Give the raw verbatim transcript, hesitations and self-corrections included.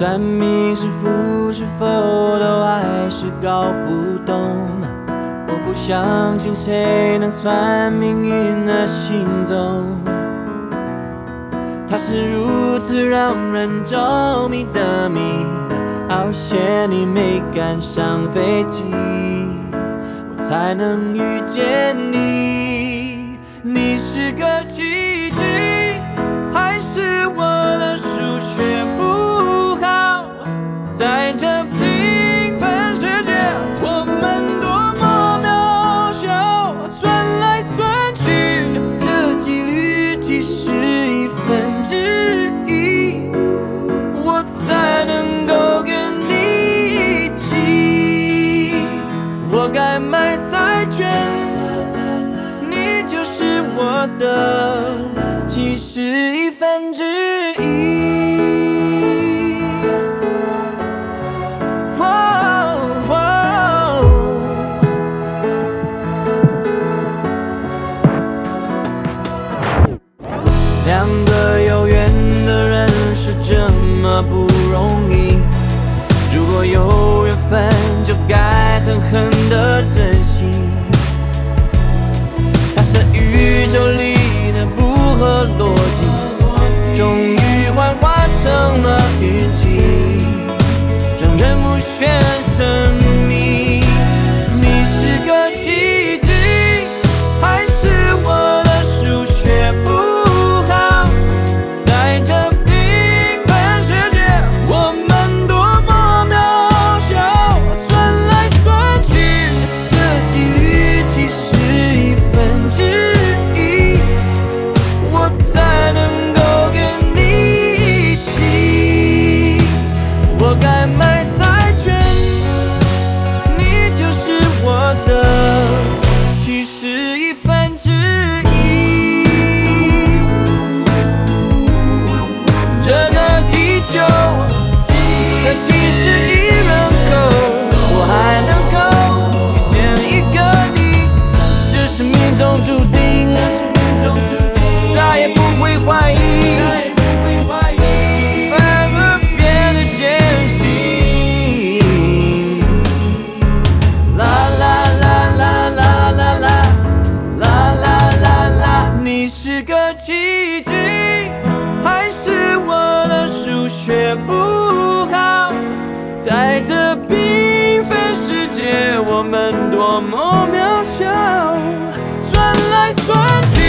算命是福是否都还是搞不懂。我不相信谁能算命运的行踪，它是如此让人着迷的谜。好险你没赶上飞机，我才能遇见你。你是个奇迹，还是我的数学不好？在这平凡世界，我们多么渺小，算来算去，这几率只是一分之一，我才能够跟你一起。我该买彩券，你就是我的七十一分之一。两个有缘的人是这么不容易，如果有缘分就该狠狠地珍惜。它是宇宙里的不合逻辑，终于幻化成了运气，让人目眩神迷。你是个奇迹，还是我的数学不好？在这平凡世界，我们多么渺小，算来算去，这几率只是一分之一，我才能够跟你一起。我该买彩券，你就是我的七十一分之一。这个地球的七十亿人口，我还能够遇见一个你，这是命中注定，再也不会怀疑，反而变得艰辛。啦啦啦啦啦啦啦啦啦啦啦，你是个奇迹，还是我的数学不好？在这缤纷世界，我们多么渺小，算来算去。